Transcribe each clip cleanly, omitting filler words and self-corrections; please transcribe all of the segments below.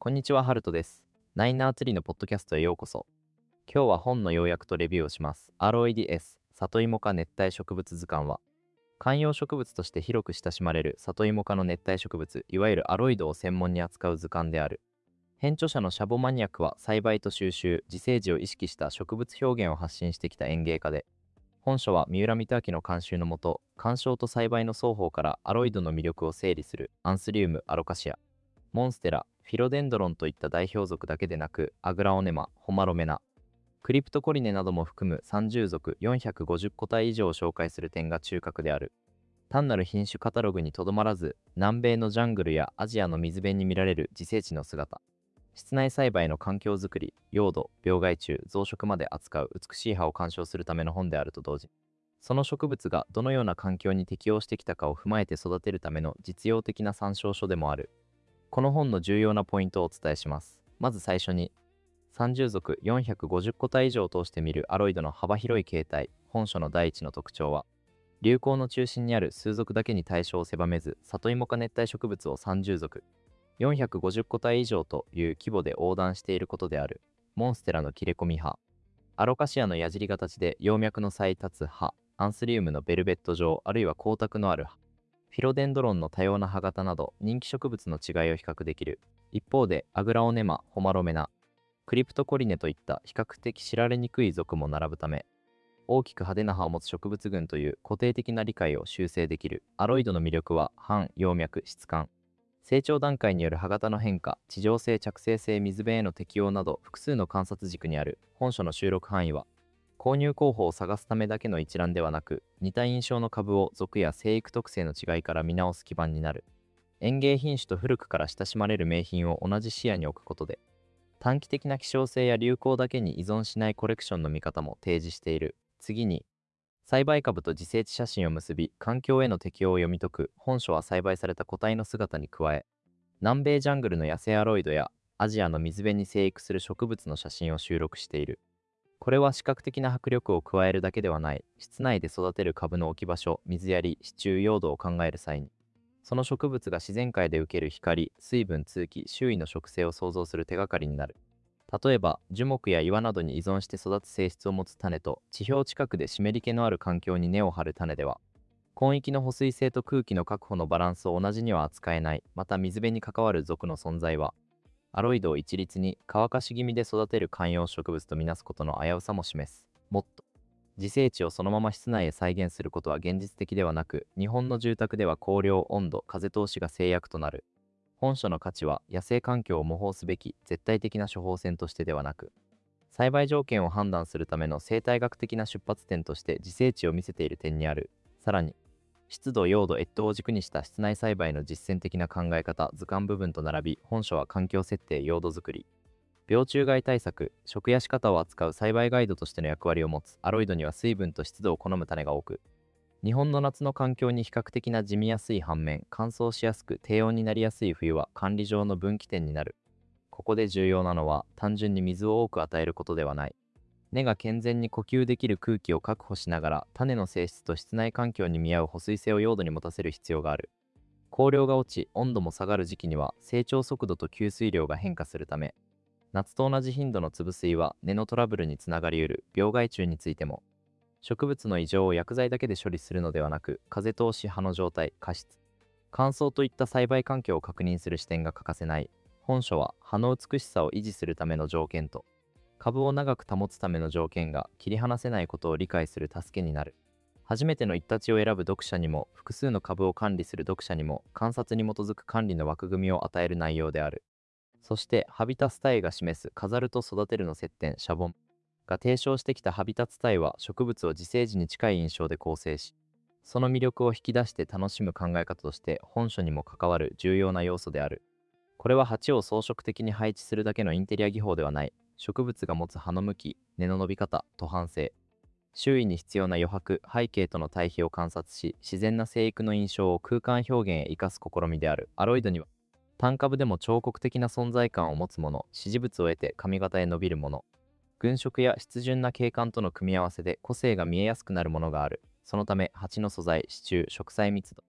こんにちは、ハルトです。ナイナーツリのポッドキャストへようこそ。今日は本の要約とレビューをします。ROEDS、里芋科熱帯植物図鑑は、観葉植物として広く親しまれる里芋科の熱帯植物、いわゆるアロイドを専門に扱う図鑑である。編著者のシャボマニアックは栽培と収集、自生児を意識した植物表現を発信してきた園芸家で、本書は三浦光明の監修のもと、鑑賞と栽培の双方からアロイドの魅力を整理するアンスリウム・アロカシア、モンステラ、フィロデンドロンといった代表属だけでなく、アグラオネマ、ホマロメナ、クリプトコリネなども含む30属450個体以上を紹介する点が中核である。単なる品種カタログにとどまらず、南米のジャングルやアジアの水辺に見られる自生地の姿、室内栽培の環境づくり、用土、病害虫、増殖まで扱う美しい葉を鑑賞するための本であると同時に、その植物がどのような環境に適応してきたかを踏まえて育てるための実用的な参照書でもある。この本の重要なポイントをお伝えします。まず最初に、30属450個体以上を通して見るアロイドの幅広い形態。本書の第一の特徴は、流行の中心にある数属だけに対象を狭めず、里芋科熱帯植物を30属450個体以上という規模で横断していることである。モンステラの切れ込み葉、アロカシアの矢尻形で葉脈の再立つ葉、アンスリウムのベルベット状あるいは光沢のある葉、フィロデンドロンの多様な葉型など人気植物の違いを比較できる。一方でアグラオネマ、ホマロメナ、クリプトコリネといった比較的知られにくい属も並ぶため、大きく派手な葉を持つ植物群という固定的な理解を修正できる。アロイドの魅力は半葉脈、質感、成長段階による葉型の変化、地上性、着生性、水辺への適応など複数の観察軸にある。本書の収録範囲は、購入候補を探すためだけの一覧ではなく、似た印象の株を属や生育特性の違いから見直す基盤になる。園芸品種と古くから親しまれる名品を同じ視野に置くことで、短期的な希少性や流行だけに依存しないコレクションの見方も提示している。次に、栽培株と自生地写真を結び、環境への適応を読み解く。本書は栽培された個体の姿に加え、南米ジャングルの野生アロイドやアジアの水辺に生育する植物の写真を収録している。これは視覚的な迫力を加えるだけではない。室内で育てる株の置き場所、水やり、支柱、用土を考える際に、その植物が自然界で受ける光、水分、通気、周囲の植生を想像する手がかりになる。例えば、樹木や岩などに依存して育つ性質を持つ種と、地表近くで湿り気のある環境に根を張る種では、根域の保水性と空気の確保のバランスを同じには扱えない。また、水辺に関わる属の存在は、アロイドを一律に乾かし気味で育てる観葉植物とみなすことの危うさも示す。もっと、自生地をそのまま室内へ再現することは現実的ではなく、日本の住宅では光量、温度、風通しが制約となる。本書の価値は野生環境を模倣すべき絶対的な処方箋としてではなく、栽培条件を判断するための生態学的な出発点として自生地を見せている点にある。さらに、湿度、用土、越冬を軸にした室内栽培の実践的な考え方、図鑑部分と並び、本書は環境設定、用土作り、病虫害対策、食や仕方を扱う栽培ガイドとしての役割を持つ。アロイドには水分と湿度を好む種が多く、日本の夏の環境に比較的なじみやすい反面、乾燥しやすく低温になりやすい冬は管理上の分岐点になる。ここで重要なのは、単純に水を多く与えることではない。根が健全に呼吸できる空気を確保しながら、種の性質と室内環境に見合う保水性を用土に持たせる必要がある。光量が落ち、温度も下がる時期には、成長速度と吸水量が変化するため、夏と同じ頻度の粒水は根のトラブルにつながりうる。病害虫についても、植物の異常を薬剤だけで処理するのではなく、風通し、葉の状態、過湿、乾燥といった栽培環境を確認する視点が欠かせない。本書は葉の美しさを維持するための条件と、株を長く保つための条件が切り離せないことを理解する助けになる。初めての一立ちを選ぶ読者にも、複数の株を管理する読者にも、観察に基づく管理の枠組みを与える内容である。そして、ハビタスタイが示す飾ると育てるの接点、シャボンが提唱してきたハビタツタイは植物を自生児に近い印象で構成し、その魅力を引き出して楽しむ考え方として本書にも関わる重要な要素である。これは鉢を装飾的に配置するだけのインテリア技法ではない。植物が持つ葉の向き、根の伸び方、途半性、周囲に必要な余白、背景との対比を観察し、自然な生育の印象を空間表現へ生かす試みである。アロイドには、単株でも彫刻的な存在感を持つもの、支持物を得て髪型へ伸びるもの、群色や湿潤な景観との組み合わせで個性が見えやすくなるものがある。そのため、鉢の素材、支柱、植栽密度、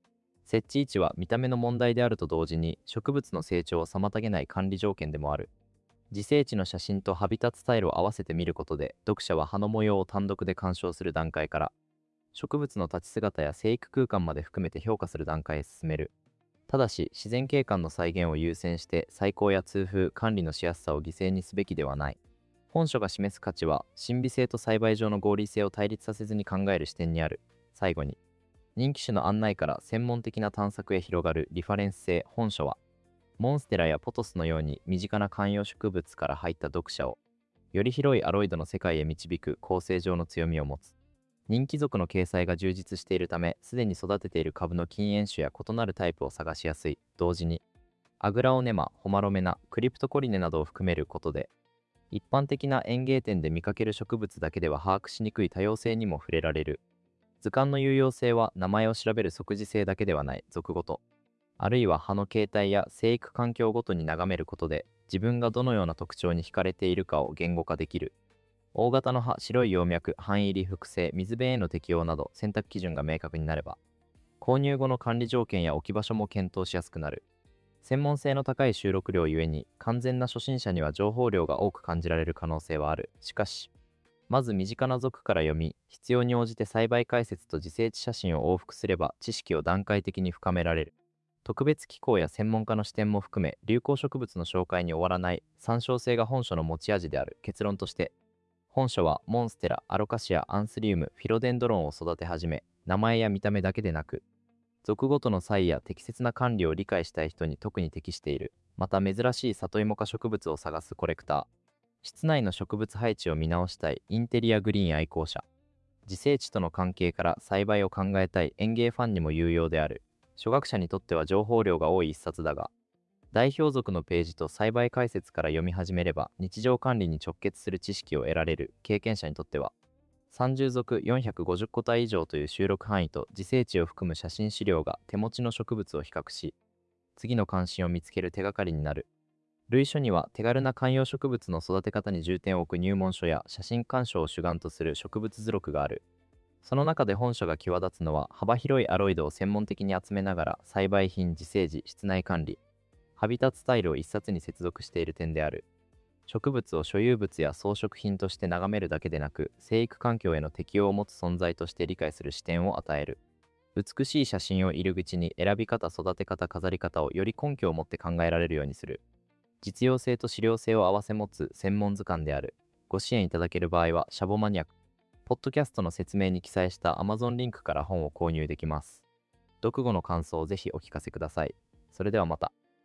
設置位置は見た目の問題であると同時に植物の成長を妨げない管理条件でもある。自生地の写真とハビタッツスタイルを合わせて見ることで読者は葉の模様を単独で鑑賞する段階から植物の立ち姿や生育空間まで含めて評価する段階へ進める。ただし自然景観の再現を優先して採光や通風管理のしやすさを犠牲にすべきではない。本書が示す価値は審美性と栽培上の合理性を対立させずに考える視点にある。最後に人気種の案内から専門的な探索へ広がるリファレンス性。本書はモンステラやポトスのように身近な観葉植物から入った読者をより広いアロイドの世界へ導く構成上の強みを持つ。人気属の掲載が充実しているため、すでに育てている株の禁煙種や異なるタイプを探しやすい。同時にアグラオネマ、ホマロメナ、クリプトコリネなどを含めることで一般的な園芸店で見かける植物だけでは把握しにくい多様性にも触れられる。図鑑の有用性は名前を調べる即時性だけではない。属ごとあるいは葉の形態や生育環境ごとに眺めることで自分がどのような特徴に惹かれているかを言語化できる。大型の葉、白い葉脈、範囲入り複製、水辺への適用など選択基準が明確になれば購入後の管理条件や置き場所も検討しやすくなる。専門性の高い収録量ゆえに完全な初心者には情報量が多く感じられる可能性はある。しかしまず身近な属から読み、必要に応じて栽培解説と自生地写真を往復すれば知識を段階的に深められる。特別機構や専門家の視点も含め流行植物の紹介に終わらない参照性が本書の持ち味である。結論として本書はモンステラ、アロカシア、アンスリウム、フィロデンドロンを育て始め、名前や見た目だけでなく属ごとの差異や適切な管理を理解したい人に特に適している。また珍しい里芋科植物を探すコレクター、室内の植物配置を見直したいインテリアグリーン愛好者、自生地との関係から栽培を考えたい園芸ファンにも有用である。初学者にとっては情報量が多い一冊だが、代表属のページと栽培解説から読み始めれば日常管理に直結する知識を得られる。経験者にとっては30属450個体以上という収録範囲と自生地を含む写真資料が手持ちの植物を比較し次の関心を見つける手がかりになる。類書には手軽な観葉植物の育て方に重点を置く入門書や写真鑑賞を主眼とする植物図録がある。その中で本書が際立つのは幅広いアロイドを専門的に集めながら栽培品、自生地、室内管理、ハビタッツスタイルを一冊に接続している点である。植物を所有物や装飾品として眺めるだけでなく生育環境への適応を持つ存在として理解する視点を与える。美しい写真を入り口に選び方、育て方、飾り方をより根拠を持って考えられるようにする。実用性と資料性を併せ持つ専門図鑑である。ご支援いただける場合はシャボマニアック、ポッドキャストの説明に記載した Amazon リンクから本を購入できます。読後の感想をぜひお聞かせください。それではまた。